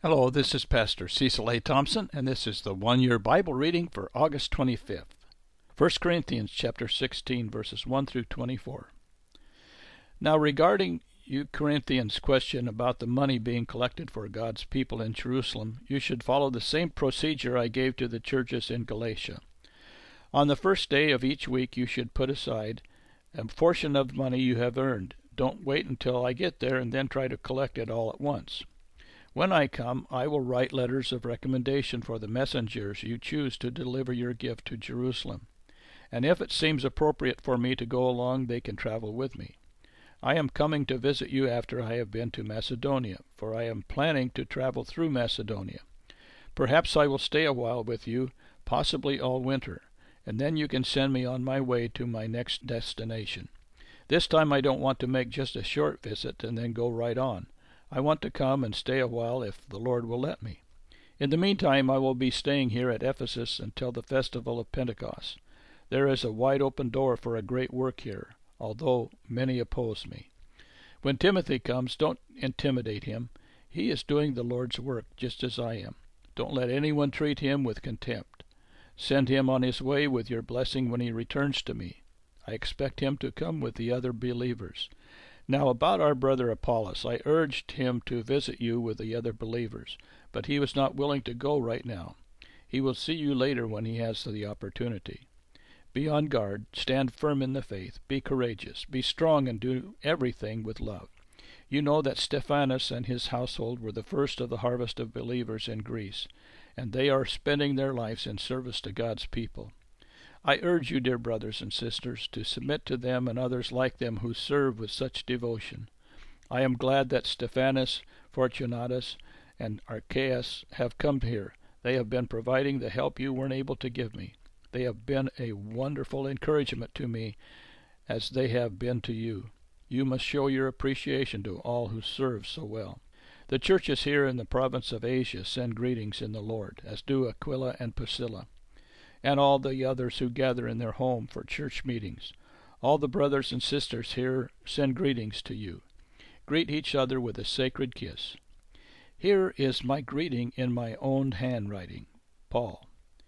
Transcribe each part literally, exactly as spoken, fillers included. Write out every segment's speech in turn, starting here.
Hello, this is Pastor Cecil A. Thompson, and this is the one-year Bible reading for August twenty-fifth. First Corinthians chapter sixteen, verses one through twenty-four. Now regarding you Corinthians' question about the money being collected for God's people in Jerusalem, you should follow the same procedure I gave to the churches in Galatia. On the first day of each week you should put aside a portion of money you have earned. Don't wait until I get there and then try to collect it all at once. When I come, I will write letters of recommendation for the messengers you choose to deliver your gift to Jerusalem. And if it seems appropriate for me to go along, they can travel with me. I am coming to visit you after I have been to Macedonia, for I am planning to travel through Macedonia. Perhaps I will stay a while with you, possibly all winter, and then you can send me on my way to my next destination. This time I don't want to make just a short visit and then go right on. I want to come and stay a while if the Lord will let me. In the meantime, I will be staying here at Ephesus until the festival of Pentecost. There is a wide open door for a great work here, although many oppose me. When Timothy comes, don't intimidate him. He is doing the Lord's work just as I am. Don't let anyone treat him with contempt. Send him on his way with your blessing when he returns to me. I expect him to come with the other believers. Now about our brother Apollos, I urged him to visit you with the other believers, but he was not willing to go right now. He will see you later when he has the opportunity. Be on guard, stand firm in the faith, be courageous, be strong, and do everything with love. You know that Stephanas and his household were the first of the harvest of believers in Greece, and they are spending their lives in service to God's people. I urge you, dear brothers and sisters, to submit to them and others like them who serve with such devotion. I am glad that Stephanas, Fortunatus, and Archias have come here. They have been providing the help you weren't able to give me. They have been a wonderful encouragement to me, as they have been to you. You must show your appreciation to all who serve so well. The churches here in the province of Asia send greetings in the Lord, as do Aquila and Priscilla, and all the others who gather in their home for church meetings. All the brothers and sisters here send greetings to you. Greet each other with a sacred kiss. Here is my greeting in my own handwriting. Paul.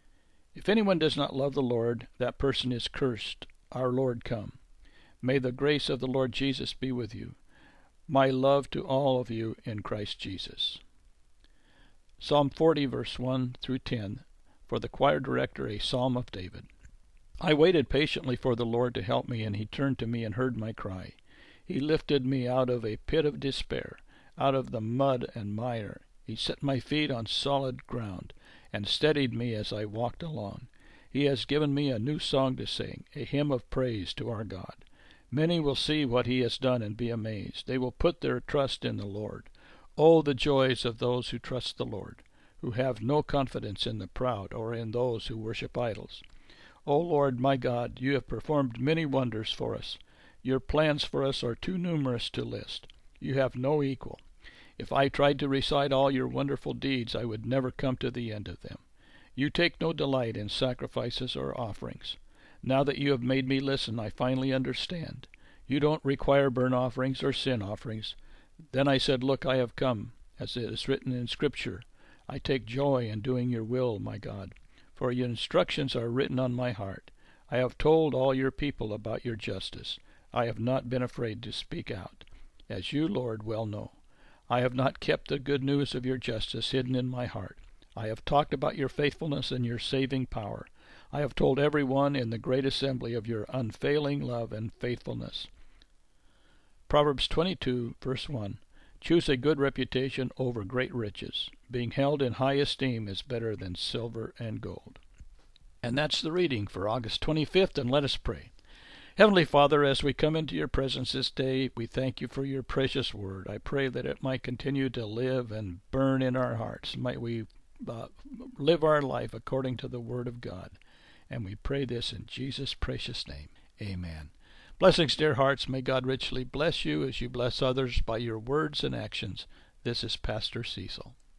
If anyone does not love the Lord, that person is cursed. Our Lord come. May the grace of the Lord Jesus be with you. My love to all of you in Christ Jesus. Psalm forty, verse one through ten. For the choir director, a psalm of David. I waited patiently for the Lord to help me, and he turned to me and heard my cry. He lifted me out of a pit of despair, out of the mud and mire. He set my feet on solid ground, and steadied me as I walked along. He has given me a new song to sing, a hymn of praise to our God. Many will see what he has done and be amazed. They will put their trust in the Lord. Oh, the joys of those who trust the Lord, who have no confidence in the proud or in those who worship idols. O Lord, my God, you have performed many wonders for us. Your plans for us are too numerous to list. You have no equal. If I tried to recite all your wonderful deeds, I would never come to the end of them. You take no delight in sacrifices or offerings. Now that you have made me listen, I finally understand. You don't require burnt offerings or sin offerings. Then I said, Look, I have come, as it is written in Scripture. I take joy in doing your will, my God, for your instructions are written on my heart. I have told all your people about your justice. I have not been afraid to speak out, as you, Lord, well know. I have not kept the good news of your justice hidden in my heart. I have talked about your faithfulness and your saving power. I have told everyone in the great assembly of your unfailing love and faithfulness. Proverbs twenty-two, verse one. Choose a good reputation over great riches. Being held in high esteem is better than silver and gold. And that's the reading for August twenty-fifth, and let us pray. Heavenly Father, as we come into your presence this day, we thank you for your precious word. I pray that it might continue to live and burn in our hearts. Might we uh, live our life according to the word of God. And we pray this in Jesus' precious name. Amen. Blessings, dear hearts. May God richly bless you as you bless others by your words and actions. This is Pastor Cecil.